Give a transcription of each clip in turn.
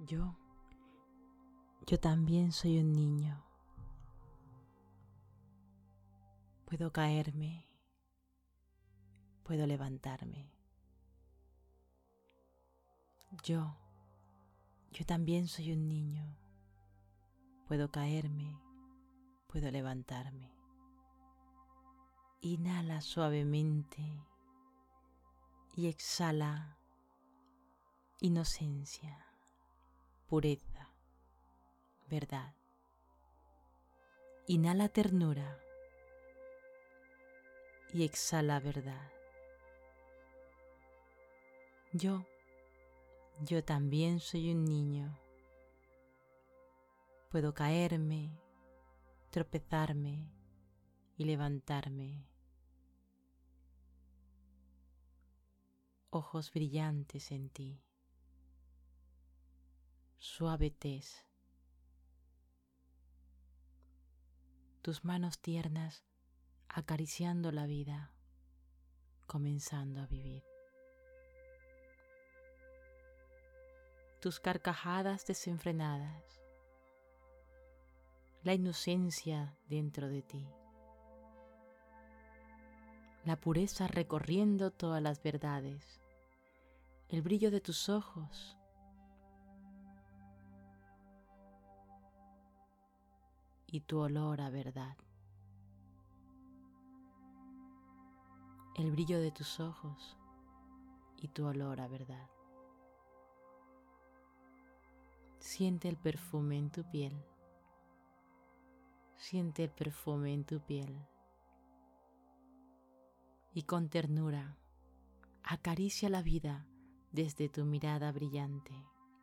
Yo también soy un niño. Puedo caerme, puedo levantarme. Yo también soy un niño. Puedo caerme, puedo levantarme. Inhala suavemente y exhala inocencia, pureza, verdad. Inhala ternura y exhala verdad. Yo también soy un niño. Puedo caerme, tropezarme y levantarme. Ojos brillantes en ti, suave tez, tus manos tiernas acariciando la vida, comenzando a vivir. Tus carcajadas desenfrenadas, la inocencia dentro de ti, la pureza recorriendo todas las verdades, el brillo de tus ojos, y tu olor a verdad. El brillo de tus ojos y tu olor a verdad. Siente el perfume en tu piel. Siente el perfume en tu piel. Y con ternura acaricia la vida desde tu mirada brillante.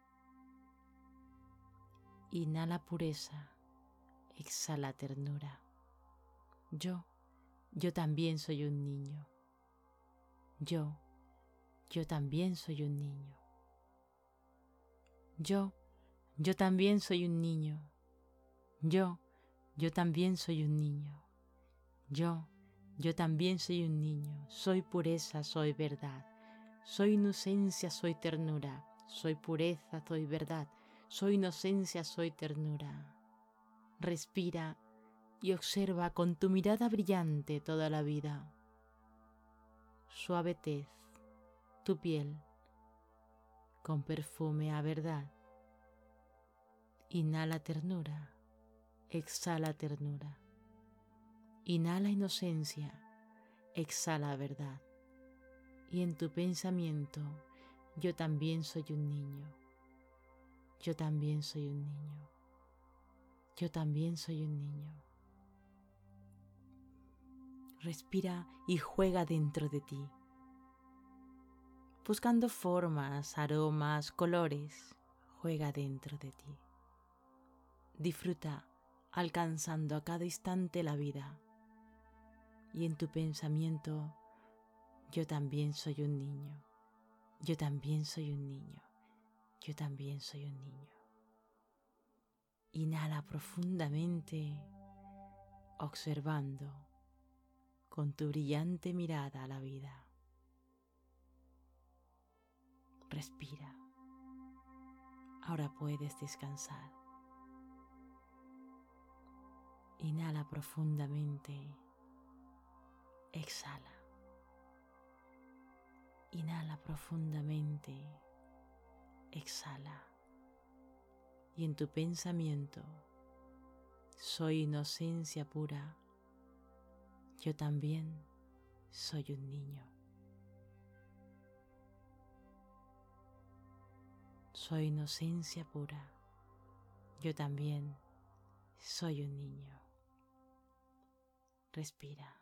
Inhala pureza, exhala ternura. Yo también soy un niño. Yo también soy un niño. Yo también soy un niño. Yo también soy un niño. Yo también soy un niño. Soy pureza, soy verdad. Soy inocencia, soy ternura. Soy pureza, soy verdad. Soy inocencia, soy ternura. Respira y observa con tu mirada brillante toda la vida. Suave tez, tu piel, con perfume a verdad. Inhala ternura, exhala ternura. Inhala inocencia, exhala verdad. Y en tu pensamiento, yo también soy un niño. Yo también soy un niño. Yo también soy un niño. Respira y juega dentro de ti, buscando formas, aromas, colores. Juega dentro de ti. Disfruta alcanzando a cada instante la vida. Y en tu pensamiento, yo también soy un niño. Yo también soy un niño. Yo también soy un niño. Inhala profundamente, observando con tu brillante mirada a la vida. Respira. Ahora puedes descansar. Inhala profundamente. Exhala. Inhala profundamente. Exhala. Y en tu pensamiento, soy inocencia pura. Yo también soy un niño. Soy inocencia pura. Yo también soy un niño. Respira.